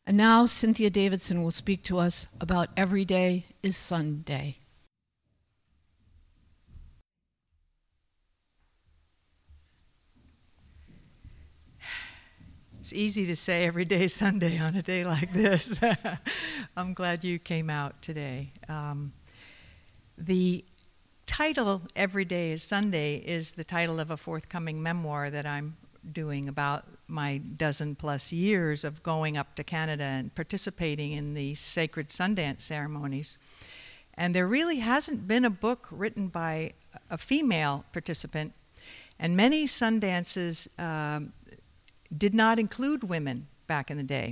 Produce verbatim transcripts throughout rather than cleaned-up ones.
And now Cynthia Davidson will speak to us about Every Day is Sunday. It's easy to say every day is Sunday on a day like this. I'm glad you came out today. Um, the title, Every Day is Sunday, is the title of a forthcoming memoir that I'm doing about my dozen plus years of going up to Canada and participating in the sacred Sundance ceremonies. And there really hasn't been a book written by a female participant, and many Sundances um, did not include women back in the day.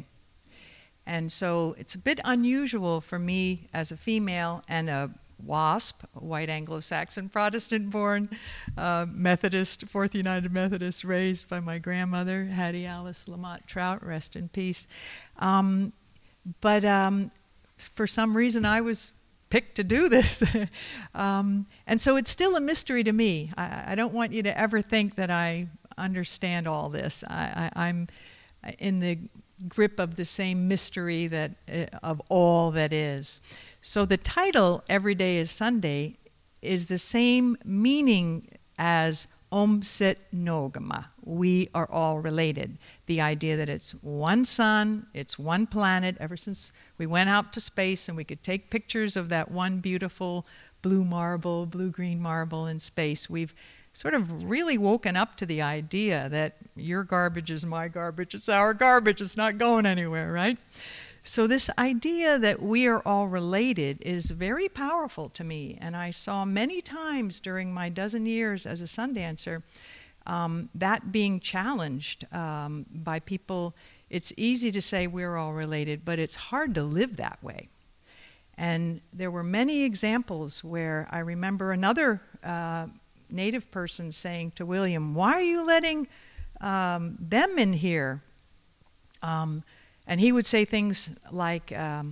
And so it's a bit unusual for me as a female and a WASP, a white Anglo-Saxon Protestant-born uh, Methodist, Fourth United Methodist, raised by my grandmother, Hattie Alice Lamont Trout, rest in peace. Um, but um, for some reason I was picked to do this. um, and so it's still a mystery to me. I, I don't want you to ever think that I understand all this. I, I, I'm in the grip of the same mystery that uh, of all that is. So the title, Every Day is Sunday, is the same meaning as Om Sit Nogama. We are all related. The idea that it's one sun, it's one planet. Ever since we went out to space and we could take pictures of that one beautiful blue marble, blue-green marble in space, we've sort of really woken up to the idea that your garbage is my garbage, it's our garbage, it's not going anywhere, right? So this idea that we are all related is very powerful to me, and I saw many times during my dozen years as a Sundancer um, that being challenged um, by people. It's easy to say we're all related, but it's hard to live that way. And there were many examples where I remember another uh, Native person saying to William, "Why are you letting um, them in here?" Um, and he would say things like, um,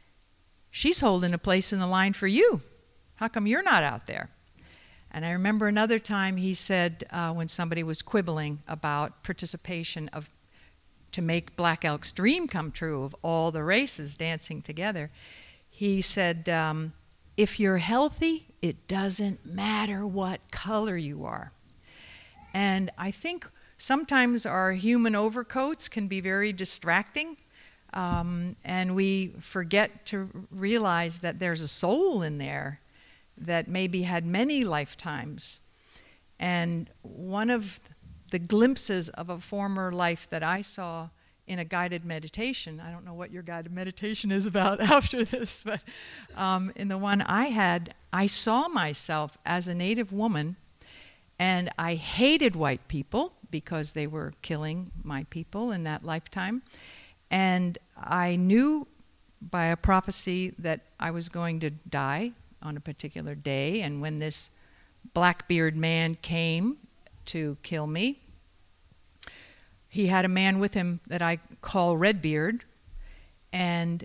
"She's holding a place in the line for you. How come you're not out there?" And I remember another time he said, uh, when somebody was quibbling about participation of to make Black Elk's dream come true of all the races dancing together, he said, um, "If you're healthy, it doesn't matter what color you are." And I think sometimes our human overcoats can be very distracting, um, and we forget to realize that there's a soul in there that maybe had many lifetimes. And one of the glimpses of a former life that I saw in a guided meditation, I don't know what your guided meditation is about after this, but um, in the one I had, I saw myself as a Native woman, and I hated white people because they were killing my people in that lifetime. And I knew by a prophecy that I was going to die on a particular day, and when this Blackbeard man came to kill me, he had a man with him that I call Redbeard, and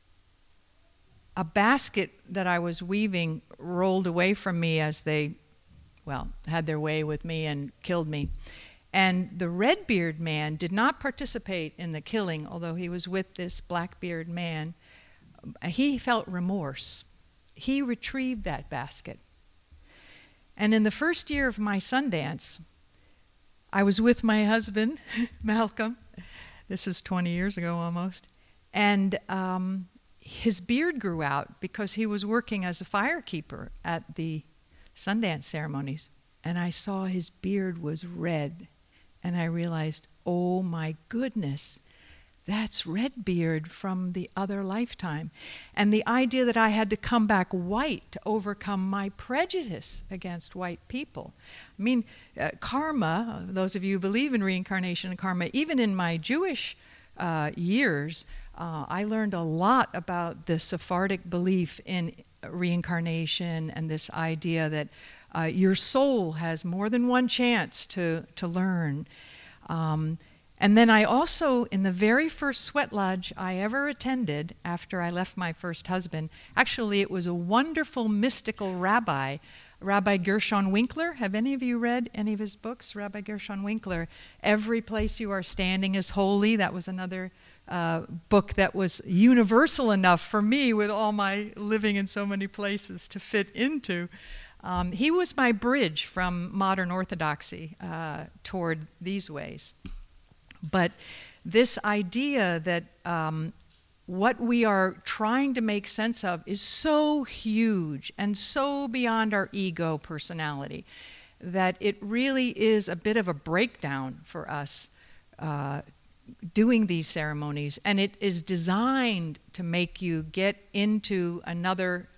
a basket that I was weaving rolled away from me as they, well, had their way with me and killed me. And the Redbeard man did not participate in the killing, although he was with this Blackbeard man. He felt remorse. He retrieved that basket. And in the first year of my Sundance, I was with my husband, Malcolm. This is twenty years ago almost. And um, his beard grew out because he was working as a firekeeper at the Sundance ceremonies. And I saw his beard was red. And I realized, oh my goodness, that's Redbeard from the other lifetime. And the idea that I had to come back white to overcome my prejudice against white people. I mean, uh, karma, those of you who believe in reincarnation and karma, even in my Jewish uh, years, uh, I learned a lot about the Sephardic belief in reincarnation and this idea that uh, your soul has more than one chance to, to learn. Um, And then I also, in the very first sweat lodge I ever attended after I left my first husband, actually it was a wonderful mystical rabbi Rabbi Gershon Winkler. Have any of you read any of his books? Rabbi Gershon Winkler, Every Place You Are Standing is Holy. That was another uh, book that was universal enough for me, with all my living in so many places, to fit into. Um, he was my bridge from modern orthodoxy uh, toward these ways. But this idea that um, what we are trying to make sense of is so huge and so beyond our ego personality that it really is a bit of a breakdown for us uh, doing these ceremonies. And it is designed to make you get into another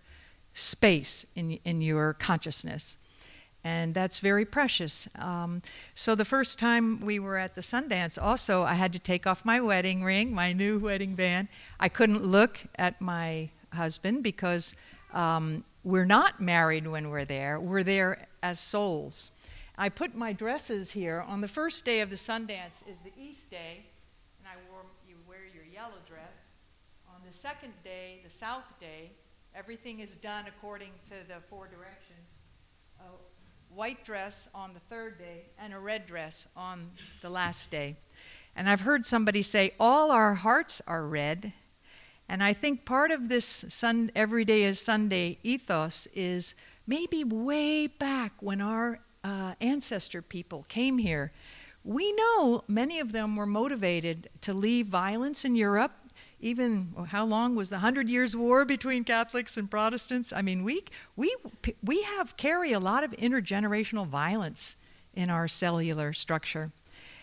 space in, in your consciousness. And that's very precious. Um, so the first time we were at the Sundance, also, I had to take off my wedding ring, my new wedding band. I couldn't look at my husband because um, we're not married when we're there. We're there as souls. I put my dresses here. On the first day of the Sundance is the East Day, and I wore, you wear your yellow dress. On the second day, the South Day, everything is done according to the four directions. Uh, white dress on the third day, and a red dress on the last day. And I've heard somebody say, all our hearts are red. And I think part of this sun, every day is Sunday ethos is maybe way back when our uh, ancestor people came here. We know many of them were motivated to leave violence in Europe. Even, well, how long was the Hundred Years' War between Catholics and Protestants? I mean, we we we have carry a lot of intergenerational violence in our cellular structure,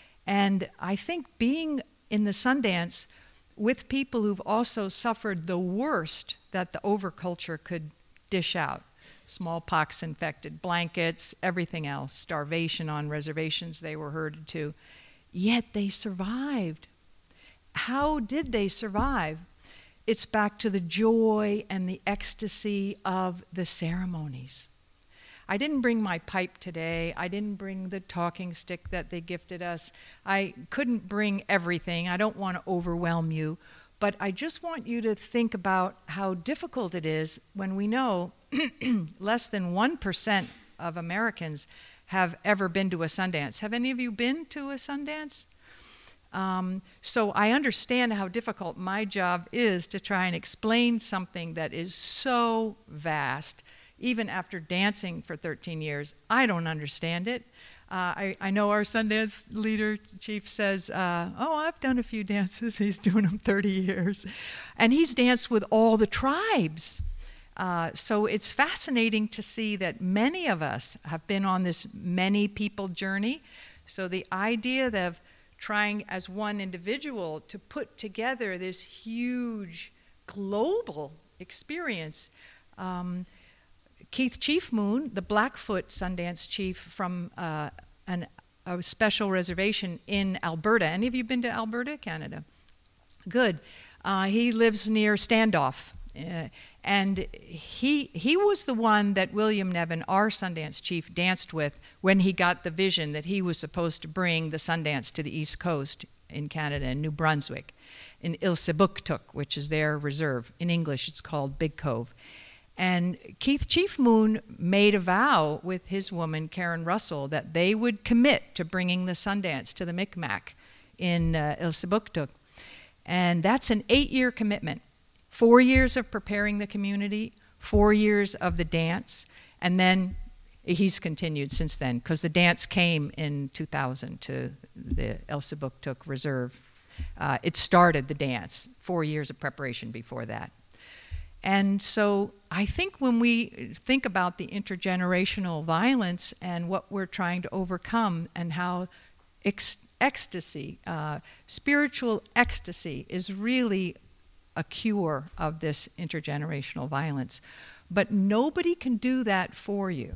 and I think being in the Sundance with people who've also suffered the worst that the overculture could dish out, smallpox infected, blankets, everything else, starvation on reservations they were herded to, yet they survived. How did they survive? It's back to the joy and the ecstasy of the ceremonies. I didn't bring my pipe today. I didn't bring the talking stick that they gifted us. I couldn't bring everything. I don't want to overwhelm you. But I just want you to think about how difficult it is when we know less than one percent of Americans have ever been to a Sundance. Have any of you been to a Sundance? Um, so I understand how difficult my job is to try and explain something that is so vast. Even after dancing for thirteen years, I don't understand it. Uh, I, I know our Sundance leader, chief, says, uh, oh, I've done a few dances. He's doing them thirty years. And he's danced with all the tribes. Uh, so it's fascinating to see that many of us have been on this many people journey. So the idea of trying as one individual to put together this huge global experience. Um, Keith Chiefmoon, the Blackfoot Sundance chief from uh, an, a special reservation in Alberta. Any of you been to Alberta, Canada? Good. Uh, he lives near Standoff. Uh, and he he was the one that William Nevin, our Sundance chief, danced with when he got the vision that he was supposed to bring the Sundance to the East Coast in Canada, in New Brunswick, in Ilsebuktuk, which is their reserve. In English, it's called Big Cove. And Keith Chiefmoon made a vow with his woman, Karen Russell, that they would commit to bringing the Sundance to the Micmac in uh, Ilsebuktuk. And that's an eight-year commitment. Four years of preparing the community, four years of the dance, and then he's continued since then, because the dance came in two thousand to the Ilsebuktuk Reserve. Uh, it started the dance, four years of preparation before that. And so I think when we think about the intergenerational violence and what we're trying to overcome and how ex- ecstasy, uh, spiritual ecstasy is really a cure of this intergenerational violence. But nobody can do that for you.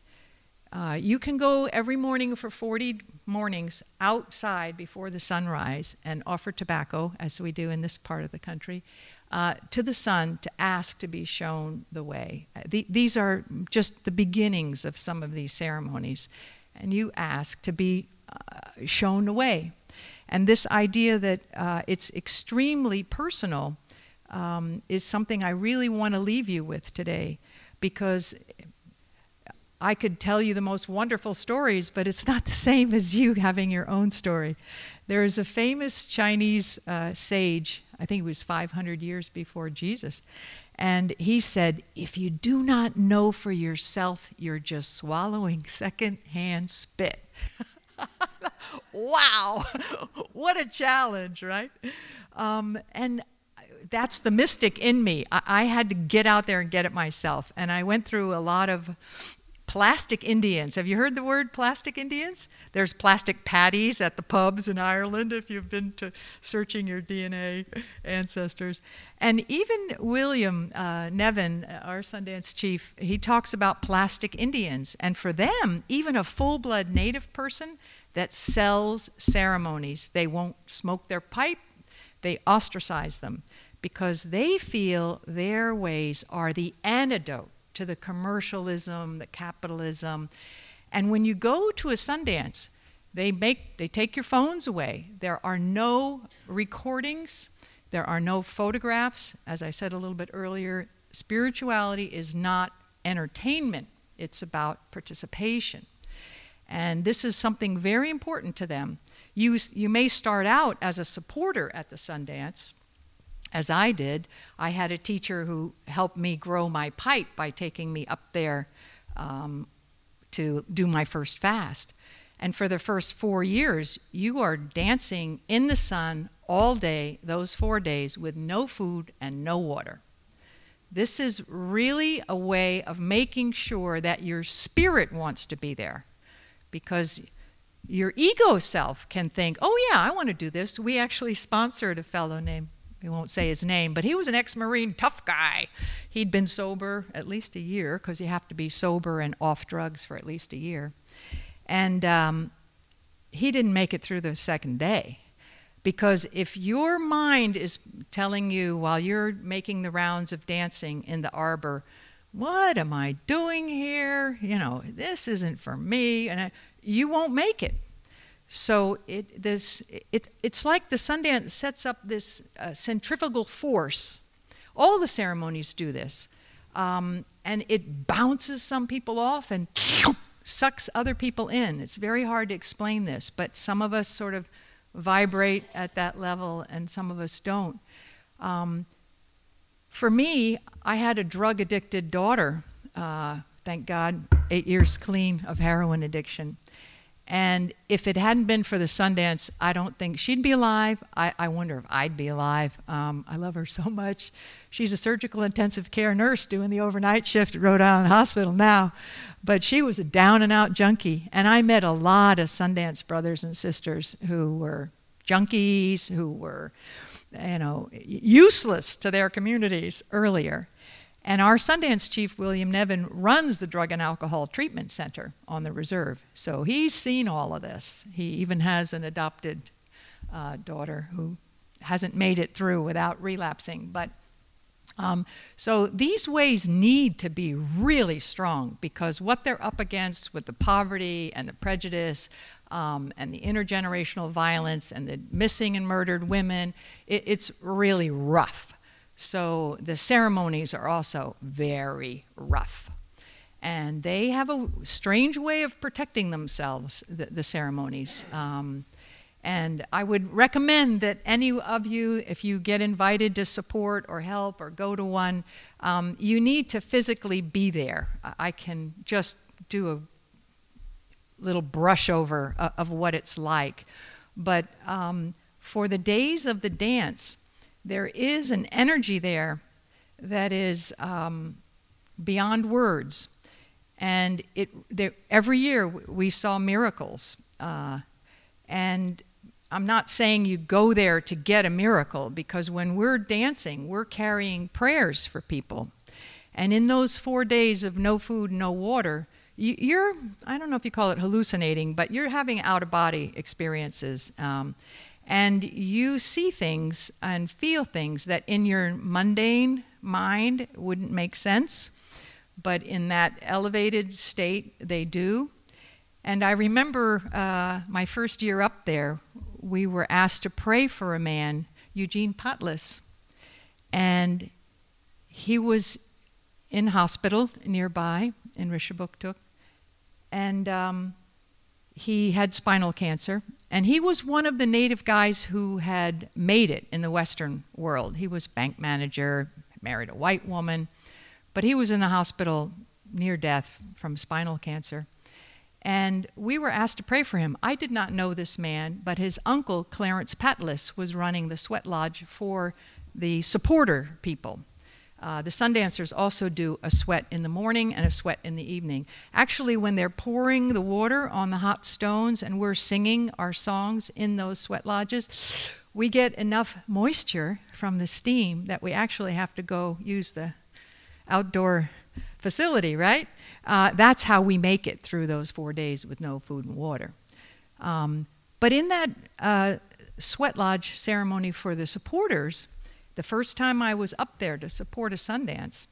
Uh, you can go every morning for forty mornings outside before the sunrise and offer tobacco, as we do in this part of the country, uh, to the sun to ask to be shown the way. Uh, the, these are just the beginnings of some of these ceremonies. And you ask to be uh, shown the way. And this idea that uh, it's extremely personal Um, is something I really want to leave you with today, because I could tell you the most wonderful stories, but it's not the same as you having your own story. There is a famous Chinese uh, sage, I think it was five hundred years before Jesus, and he said, if you do not know for yourself, you're just swallowing secondhand spit. Wow, what a challenge, right? Um, and that's the mystic in me. I, I had to get out there and get it myself. And I went through a lot of plastic Indians. Have you heard the word plastic Indians? There's plastic paddies at the pubs in Ireland if you've been to searching your D N A ancestors. And even William uh, Nevin, our Sundance chief, he talks about plastic Indians. And for them, even a full-blood native person that sells ceremonies, they won't smoke their pipe, they ostracize them because they feel their ways are the antidote to the commercialism, the capitalism. And when you go to a Sundance, they make they take your phones away. There are no recordings, there are no photographs. As I said a little bit earlier, spirituality is not entertainment, it's about participation. And this is something very important to them. You, you may start out as a supporter at the Sundance, as I did. I had a teacher who helped me grow my pipe by taking me up there um, to do my first fast. And for the first four years, you are dancing in the sun all day, those four days, with no food and no water. This is really a way of making sure that your spirit wants to be there, because your ego self can think, oh yeah, I want to do this. We actually sponsored a fellow named, we won't say his name, but he was an ex-Marine tough guy. He'd been sober at least a year, because you have to be sober and off drugs for at least a year. And um, he didn't make it through the second day. Because if your mind is telling you while you're making the rounds of dancing in the arbor, what am I doing here? You know, this isn't for me, and I, you won't make it. So it this it it's like the Sundance sets up this uh, centrifugal force. All the ceremonies do this, um, and it bounces some people off and sucks other people in. It's very hard to explain this, but some of us sort of vibrate at that level, and some of us don't. Um, For me, I had a drug-addicted daughter, uh, thank God, eight years clean of heroin addiction. And if it hadn't been for the Sundance, I don't think she'd be alive. I, I wonder if I'd be alive. Um, I love her so much. She's a surgical intensive care nurse doing the overnight shift at Rhode Island Hospital now. But she was a down-and-out junkie. And I met a lot of Sundance brothers and sisters who were junkies, who were you know, useless to their communities earlier. And our Sundance chief, William Nevin, runs the Drug and Alcohol Treatment Center on the reserve. So he's seen all of this. He even has an adopted uh, daughter who hasn't made it through without relapsing. But um, so these ways need to be really strong, because what they're up against with the poverty and the prejudice um, and the intergenerational violence and the missing and murdered women, it, it's really rough. So the ceremonies are also very rough. And they have a strange way of protecting themselves, the, the ceremonies. Um, and I would recommend that any of you, if you get invited to support or help or go to one, um, you need to physically be there. I can just do a little brush over uh, of what it's like. But um, for the days of the dance, there is an energy there that is um, beyond words. And it there, every year we saw miracles. Uh, and I'm not saying you go there to get a miracle, because when we're dancing, we're carrying prayers for people. And in those four days of no food, no water, you, you're, I don't know if you call it hallucinating, but you're having out-of-body experiences. Um, And you see things and feel things that in your mundane mind wouldn't make sense, but in that elevated state, they do. And I remember uh, my first year up there, we were asked to pray for a man, Eugene Patlas. And he was in hospital nearby in Rishabuktuk, and um, he had spinal cancer. And he was one of the native guys who had made it in the Western world. He was bank manager, married a white woman, but he was in the hospital near death from spinal cancer. And we were asked to pray for him. I did not know this man, but his uncle, Clarence Patlis, was running the sweat lodge for the supporter people. Uh, the Sundancers also do a sweat in the morning and a sweat in the evening. Actually, when they're pouring the water on the hot stones and we're singing our songs in those sweat lodges, we get enough moisture from the steam that we actually have to go use the outdoor facility, right? Uh, that's how we make it through those four days with no food and water. Um, but in that uh, sweat lodge ceremony for the supporters, the first time I was up there to support a Sundance,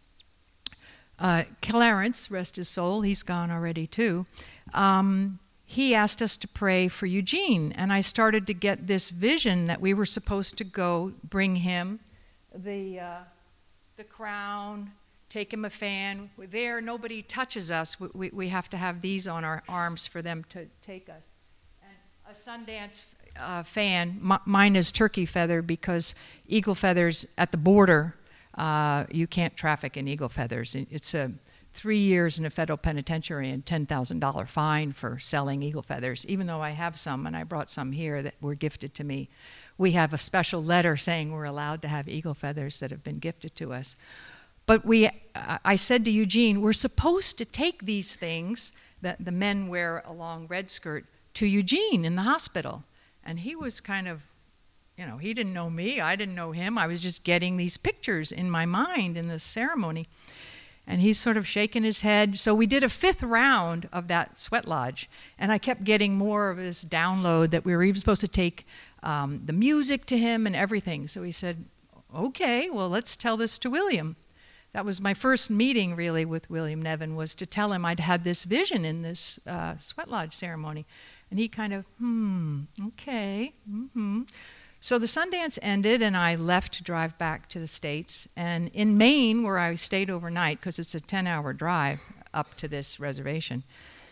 uh, Clarence, rest his soul, he's gone already too, um, he asked us to pray for Eugene. And I started to get this vision that we were supposed to go bring him the, uh, the crown, take him a fan. We're there, nobody touches us. We, we, we have to have these on our arms for them to take us. And a Sundance uh, fan, m- mine is turkey feather because eagle feathers at the border, uh, you can't traffic in eagle feathers. It's a three years in a federal penitentiary and ten thousand dollars fine for selling eagle feathers, even though I have some and I brought some here that were gifted to me. We have a special letter saying we're allowed to have eagle feathers that have been gifted to us. But we, I said to Eugene, we're supposed to take these things that the men wear a long red skirt to Eugene in the hospital. And he was kind of, you know, he didn't know me, I didn't know him. I was just getting these pictures in my mind in the ceremony. And he's sort of shaking his head. So we did a fifth round of that sweat lodge. And I kept getting more of this download that we were even supposed to take um, the music to him and everything. So he said, okay, well, let's tell this to William. That was my first meeting, really, with William Nevin, was to tell him I'd had this vision in this uh, sweat lodge ceremony. And he kind of, hmm, okay, mm-hmm. So the Sundance ended, and I left to drive back to the States. And in Maine, where I stayed overnight, because it's a ten-hour drive up to this reservation,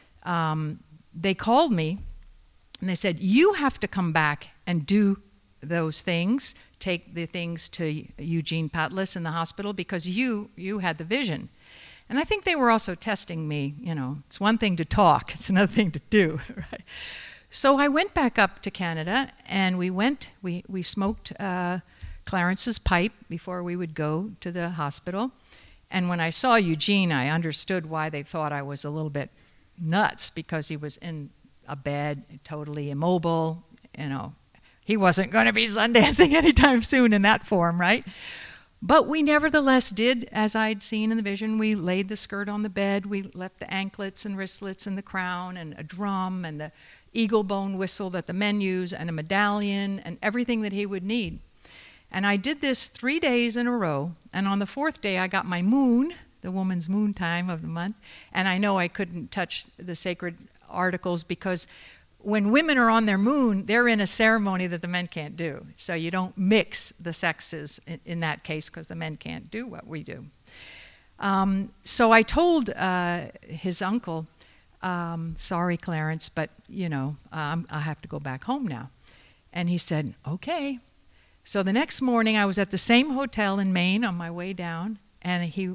um, they called me, and they said, you have to come back and do those things, take the things to Eugene Patlis in the hospital because you you had the vision. And I think they were also testing me, you know, it's one thing to talk, it's another thing to do, right? So I went back up to Canada and we went, we, we smoked uh, Clarence's pipe before we would go to the hospital. And when I saw Eugene, I understood why they thought I was a little bit nuts because he was in a bed, totally immobile, you know. He wasn't going to be Sundancing anytime soon in that form, right? But we nevertheless did, as I'd seen in the vision, we laid the skirt on the bed, we left the anklets and wristlets and the crown and a drum and the eagle bone whistle that the men use and a medallion and everything that he would need. And I did this three days in a row, and on the fourth day I got my moon, the woman's moon time of the month, and I know I couldn't touch the sacred articles because when women are on their moon, they're in a ceremony that the men can't do. So you don't mix the sexes in, in that case because the men can't do what we do. Um, so I told uh, his uncle, um, sorry, Clarence, but, you know, um, I have to go back home now. And he said, okay. So the next morning I was at the same hotel in Maine on my way down, and he,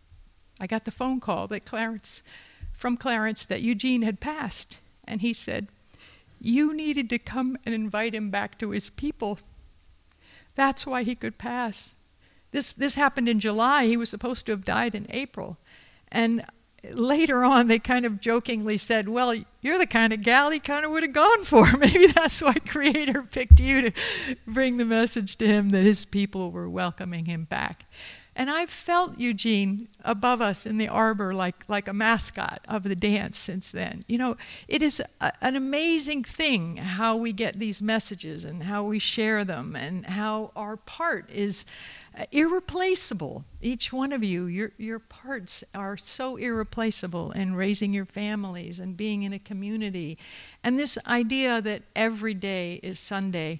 I got the phone call that Clarence, from Clarence that Eugene had passed. And he said, you needed to come and invite him back to his people. That's why he could pass. This this happened in July. He was supposed to have died in April. And later on, they kind of jokingly said, well, you're the kind of gal he kind of would have gone for. Maybe that's why Creator picked you to bring the message to him that his people were welcoming him back. And I've felt Eugene above us in the arbor like, like a mascot of the dance since then. You know, it is a, an amazing thing how we get these messages and how we share them and how our part is irreplaceable. Each one of you, your, your parts are so irreplaceable in raising your families and being in a community. And this idea that every day is Sunday,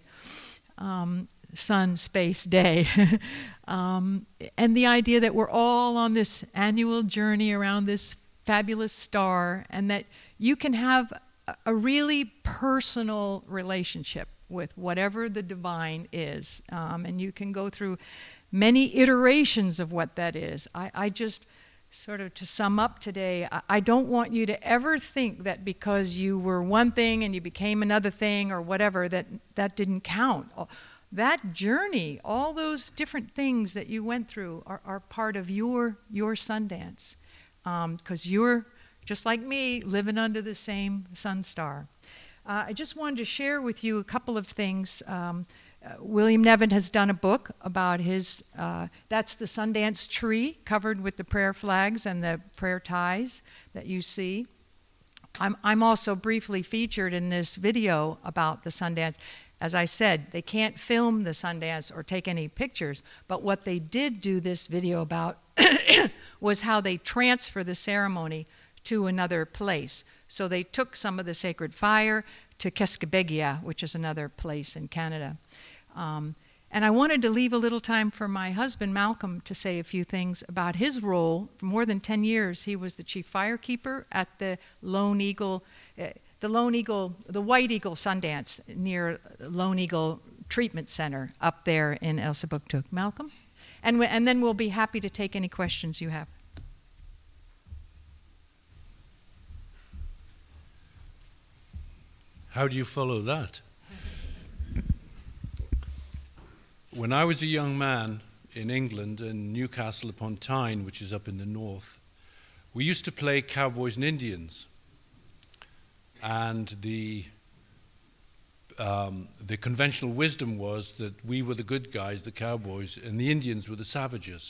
um, sun, space, day. um, and the idea that we're all on this annual journey around this fabulous star, and that you can have a, a really personal relationship with whatever the divine is. Um, and you can go through many iterations of what that is. I, I just, sort of to sum up today, I, I don't want you to ever think that because you were one thing and you became another thing or whatever, that that didn't count. That journey, all those different things that you went through are, are part of your, your Sundance. Because um, you're, just like me, living under the same sun star. Uh, I just wanted to share with you a couple of things. Um, uh, William Nevin has done a book about his, uh, that's the Sundance tree covered with the prayer flags and the prayer ties that you see. I'm, I'm also briefly featured in this video about the Sundance. As I said, they can't film the Sundance or take any pictures, but what they did do this video about was how they transfer the ceremony to another place. So they took some of the sacred fire to Keskebegia, which is another place in Canada. Um, and I wanted to leave a little time for my husband, Malcolm, to say a few things about his role. For more than ten years, he was the chief firekeeper at the Lone Eagle, uh, the Lone Eagle, the White Eagle Sundance near Lone Eagle Treatment Center up there in Elsipogtog. Malcolm? And, we, and then we'll be happy to take any questions you have. How do you follow that? When I was a young man in England, in Newcastle upon Tyne, which is up in the north, we used to play cowboys and Indians. And the, um, the conventional wisdom was that we were the good guys, the cowboys, and the Indians were the savages.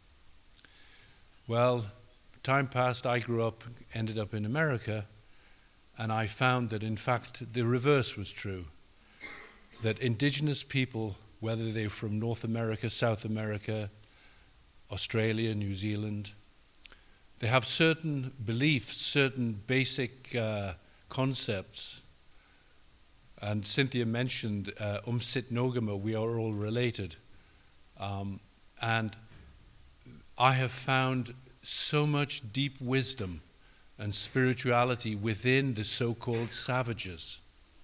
Well, time passed, I grew up, ended up in America, and I found that, in fact, the reverse was true. That indigenous people, whether they're from North America, South America, Australia, New Zealand, they have certain beliefs, certain basic uh, concepts. And Cynthia mentioned uh, Umsit Nogama, we are all related. Um, and I have found so much deep wisdom and spirituality within the so-called savages.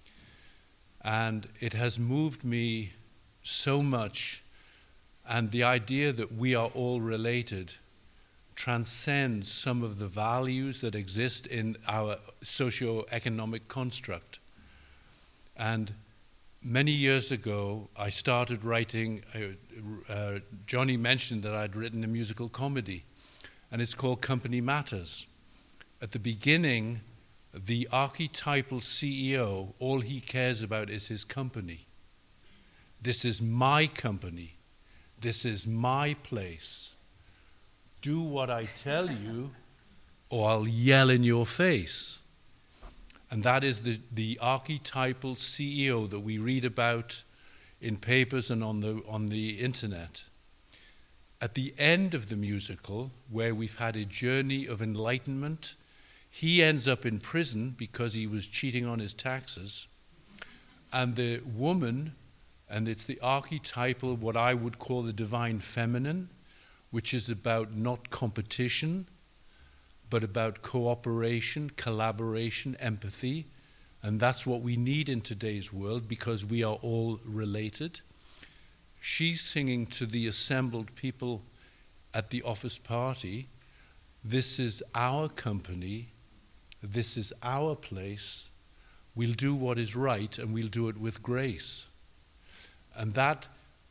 And it has moved me so much, and the idea that we are all related transcends some of the values that exist in our socio-economic construct. And many years ago, I started writing, uh, uh, Johnny mentioned that I'd written a musical comedy, and it's called Company Matters. At the beginning, the archetypal C E O, all he cares about is his company. This is my company. This is my place. Do what I tell you, or I'll yell in your face. And that is the, the archetypal C E O that we read about in papers and on the, on the internet. At the end of the musical, where we've had a journey of enlightenment, he ends up in prison because he was cheating on his taxes. And the woman, and it's the archetypal, what I would call the divine feminine, which is about not competition, but about cooperation, collaboration, empathy. And that's what we need in today's world because we are all related. She's singing to the assembled people at the office party, this is our company, this is our place, we'll do what is right and we'll do it with grace. And that,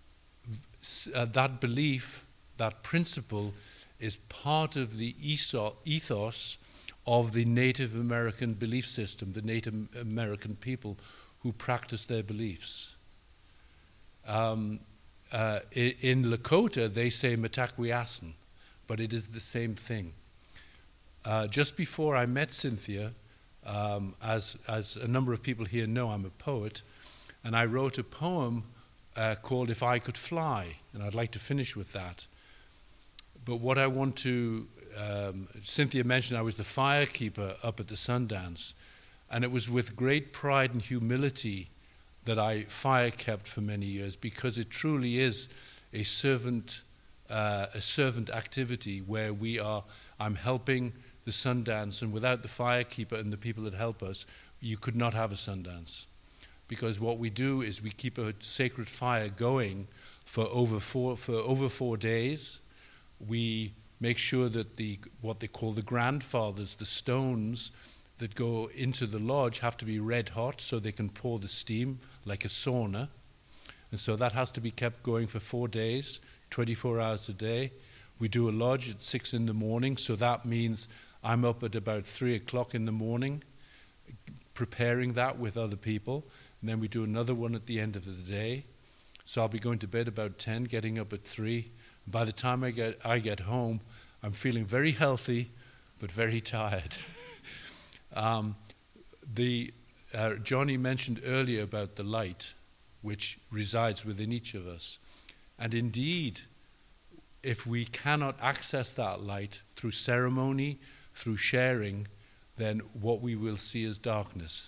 uh, that belief, that principle is part of the ethos of the Native American belief system, the Native American people who practice their beliefs. Um, uh, in Lakota, they say Mitakuyeasin, but it is the same thing. Uh, just before I met Cynthia, um, as, as a number of people here know, I'm a poet, and I wrote a poem uh, called If I Could Fly, and I'd like to finish with that. But what I want to, um, Cynthia mentioned I was the firekeeper up at the Sundance, and it was with great pride and humility that I fire kept for many years, because it truly is a servant, uh, a servant activity where we are, I'm helping the Sundance, and without the firekeeper and the people that help us, you could not have a Sundance. Because what we do is we keep a sacred fire going for over four, for over four days. We make sure that the what they call the grandfathers, the stones that go into the lodge, have to be red hot so they can pour the steam like a sauna. And so that has to be kept going for four days, twenty-four hours a day. We do a lodge at six in the morning, so that means I'm up at about three o'clock in the morning preparing that with other people. And then we do another one at the end of the day. So I'll be going to bed about ten, getting up at three. By the time I get I get home, I'm feeling very healthy, but very tired. um, the uh, Johnny mentioned earlier about the light, which resides within each of us. And indeed, if we cannot access that light through ceremony, through sharing, then what we will see is darkness.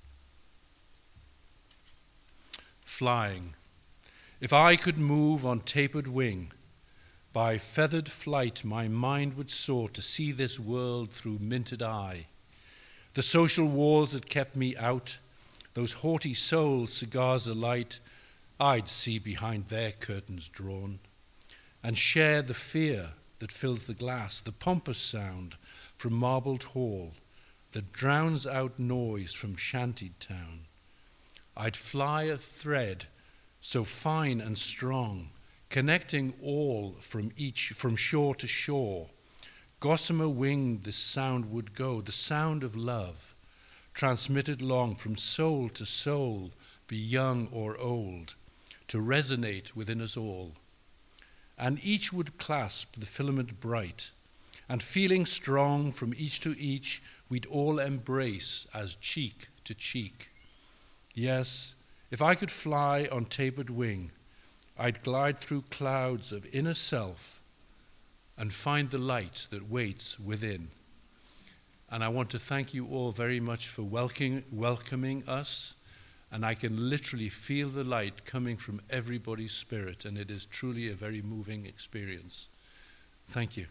Flying. If I could move on tapered wing, by feathered flight my mind would soar to see this world through minted eye. The social walls that kept me out, those haughty souls, cigars alight, I'd see behind their curtains drawn, and share the fear that fills the glass, the pompous sound from marbled hall that drowns out noise from shantied town. I'd fly a thread so fine and strong, connecting all from each, from shore to shore. Gossamer winged this sound would go, the sound of love, transmitted long from soul to soul, be young or old, to resonate within us all. And each would clasp the filament bright, and feeling strong from each to each, we'd all embrace as cheek to cheek. Yes, if I could fly on tapered wing, I'd glide through clouds of inner self and find the light that waits within. And I want to thank you all very much for welcoming, welcoming us. And I can literally feel the light coming from everybody's spirit, and it is truly a very moving experience. Thank you.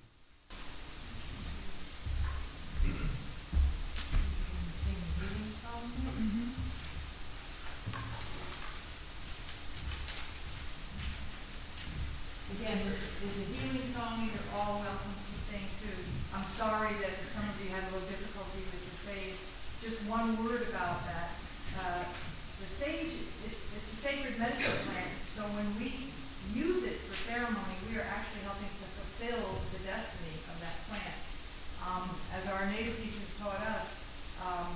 Again, this is a healing song. You're all welcome to sing too. I'm sorry that some of you had a little difficulty with the sage. Just one word about that. Uh, the sage, it's, it's a sacred medicine plant, so when we use it for ceremony, we are actually helping to fulfill the destiny of that plant. Um, as our native teachers taught us, um,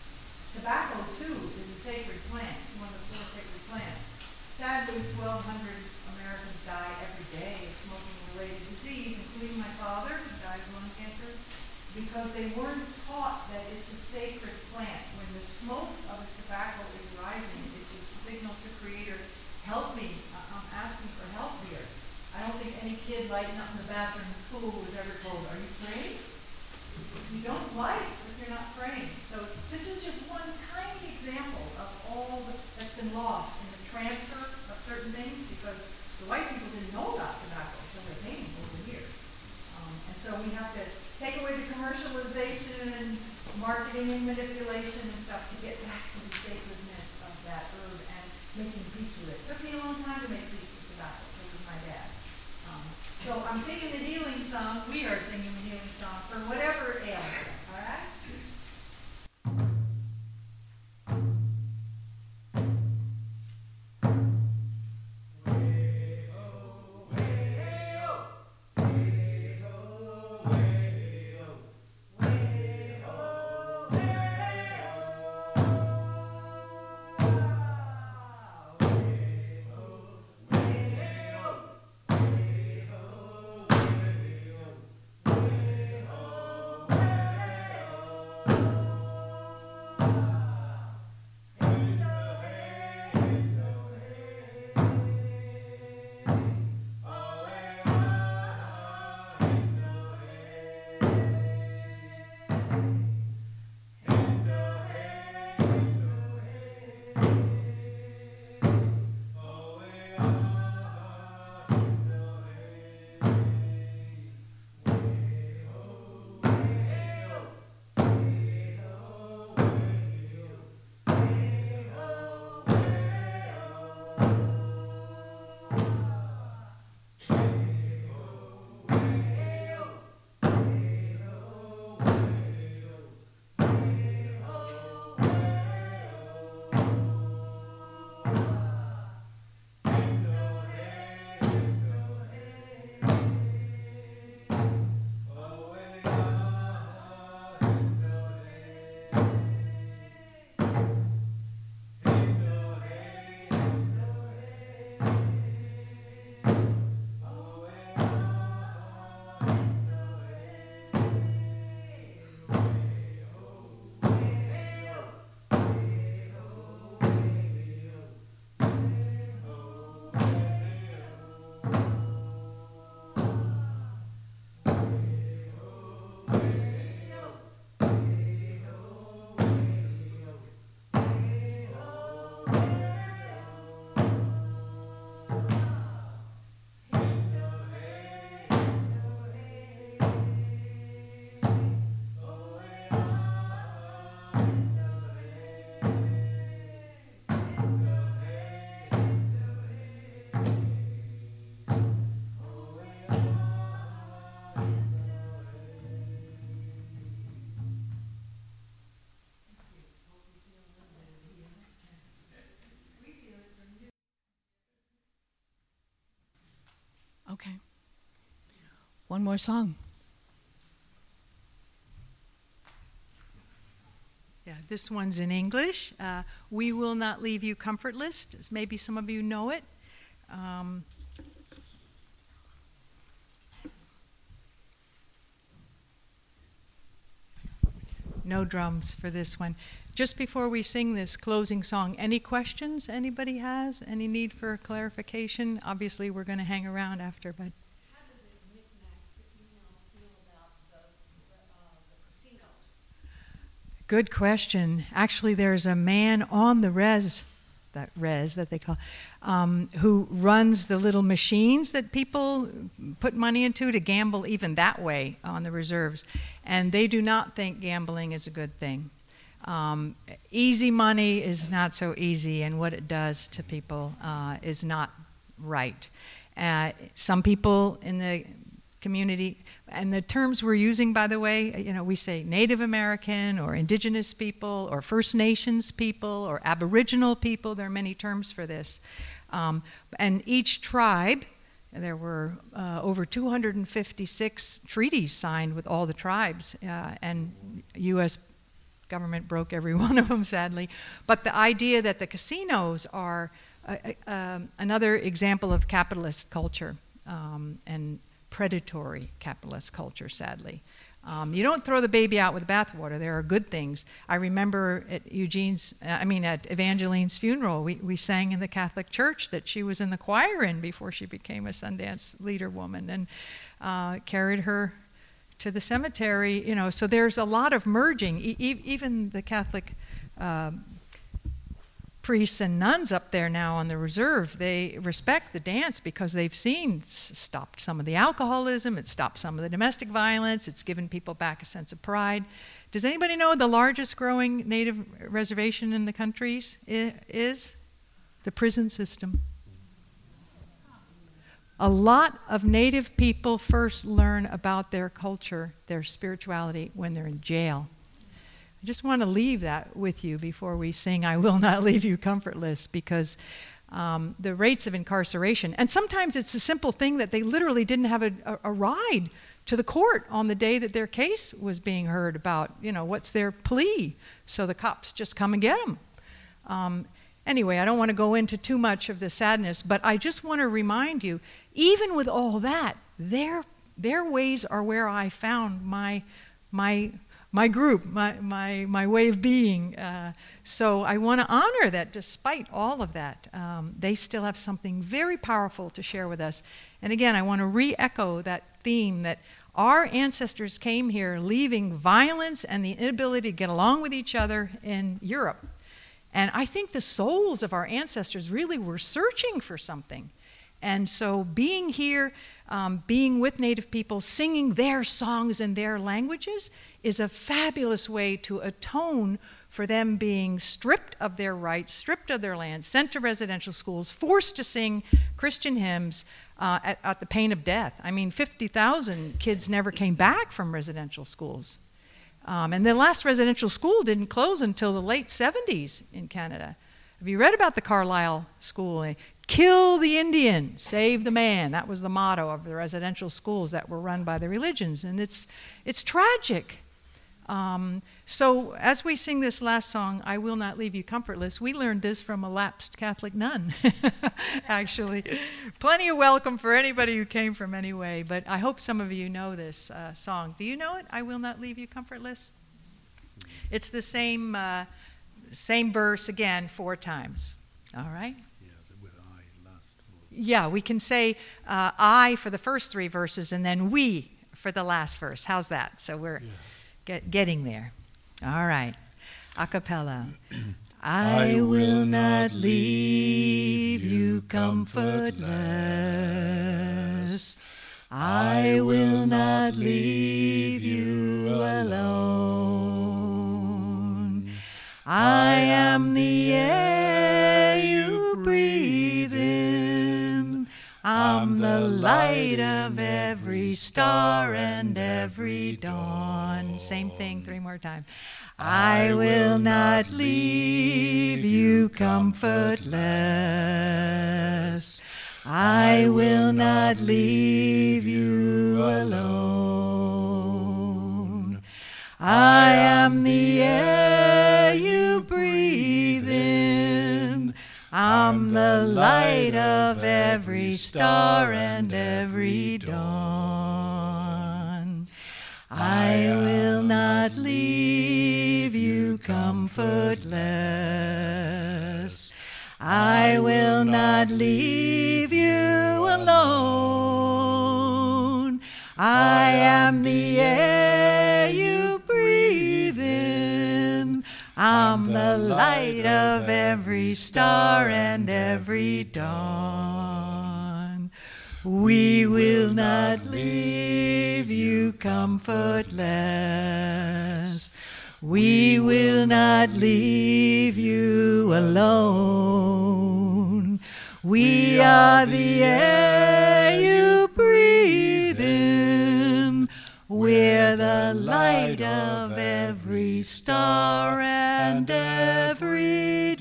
tobacco too is a sacred plant. It's one of the four sacred plants. Sadly, twelve hundred Americans die every day of smoking-related disease, including my father, who died of lung cancer, because they weren't taught that it's a sacred plant. When the smoke of the tobacco is rising, it's a signal to Creator, help me, I'm asking for help here. I don't think any kid lighting up in the bathroom in school was ever told, are you praying? You don't light if you're not praying. So this is just one tiny example of all the, that's been lost in the transfer of certain things, because the white people didn't know about tobacco, so they came over here. Um, and so we have to take away the commercialization and marketing and manipulation and stuff to get back to the sacredness of that herb and making peace with it. It took me a long time to make peace with tobacco, because of my dad. Um, so I'm singing the healing song. We are singing the healing song for whatever ails them, all right? Hey, Okay. One more song. Yeah, this one's in English. Uh, We Will Not Leave You Comfortless. Maybe some of you know it. Um, no drums for this one. Just before we sing this closing song, any questions anybody has? Any need for clarification? Obviously, we're going to hang around after, but. How does it knickknacks that you know feel about the, the, uh, the casinos? Good question. Actually, there's a man on the res, that res that they call, um, who runs the little machines that people put money into to gamble even that way on the reserves. And they do not think gambling is a good thing. Um, easy money is not so easy, and what it does to people uh, is not right. Uh, some people in the community, and the terms we're using, by the way, you know, we say Native American or Indigenous people or First Nations people or Aboriginal people. There are many terms for this. Um, and each tribe, there were uh, over two hundred fifty-six treaties signed with all the tribes, uh, and U S government broke every one of them, sadly. But the idea that the casinos are uh, um, another example of capitalist culture um, and predatory capitalist culture, sadly. Um, you don't throw the baby out with the bathwater. There are good things. I remember at Eugene's, uh, I mean at Evangeline's funeral, we, we sang in the Catholic Church that she was in the choir in before she became a Sundance leader woman, and uh, carried her to the cemetery, you know, so there's a lot of merging. E- even the Catholic um, priests and nuns up there now on the reserve, they respect the dance because they've seen it's stopped some of the alcoholism, it's stopped some of the domestic violence, it's given people back a sense of pride. Does anybody know the largest growing Native reservation in the countries is? The prison system. A lot of Native people first learn about their culture, their spirituality, when they're in jail. I just want to leave that with you before we sing I Will Not Leave You Comfortless, because um, the rates of incarceration, and sometimes it's a simple thing that they literally didn't have a, a, a ride to the court on the day that their case was being heard about, you know, what's their plea, so the cops just come and get them. Um, Anyway, I don't want to go into too much of the sadness, but I just want to remind you, even with all that, their their ways are where I found my my my group, my my my way of being. Uh, so I want to honor that, despite all of that, um, they still have something very powerful to share with us. And again, I want to re-echo that theme that our ancestors came here leaving violence and the inability to get along with each other in Europe. And I think the souls of our ancestors really were searching for something. And so being here, um, being with Native people, singing their songs in their languages is a fabulous way to atone for them being stripped of their rights, stripped of their land, sent to residential schools, forced to sing Christian hymns uh, at, at the pain of death. I mean, fifty thousand kids never came back from residential schools. Um, and the last residential school didn't close until the late seventies in Canada. Have you read about the Carlisle School? Kill the Indian, save the man. That was the motto of the residential schools that were run by the religions. And it's, it's tragic. Um, so as we sing this last song, I Will Not Leave You Comfortless, we learned this from a lapsed Catholic nun, actually. Plenty of welcome for anybody who came from any way, but I hope some of you know this uh, song. Do you know it, I Will Not Leave You Comfortless? It's the same, uh, same verse again four times, all right? Yeah, with I last. Yeah, we can say uh, I for the first three verses and then we for the last verse. How's that? So we're... Yeah. Get, getting there. All right. A cappella. I will not leave you comfortless. I will not leave you alone. I am the air you breathe in. I'm the light of every star and every dawn. Same thing three more times. I will not leave you comfortless. I will not leave you alone. I am the air you breathe in. I'm the light of every star and every dawn. I will not leave you comfortless. I will not leave you alone. I am the air you breathe in. I'm the light of every star and every dawn. We will not leave you comfortless. We will not leave you alone. We are the air you breathe in. We're the light of every star and every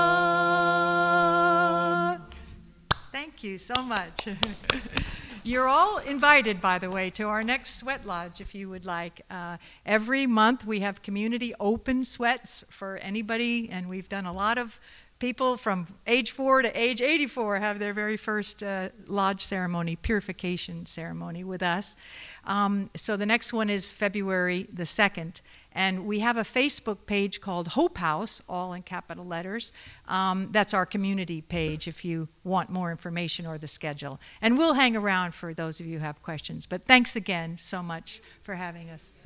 dawn. Thank you so much. You're all invited, by the way, to our next Sweat Lodge if you would like. Uh, every month we have community open sweats for anybody, and we've done a lot of people from age four to age eighty-four have their very first uh, lodge ceremony, purification ceremony with us. Um, so the next one is February the second. And we have a Facebook page called Hope House, all in capital letters. Um, that's our community page if you want more information or the schedule. And we'll hang around for those of you who have questions. But thanks again so much for having us.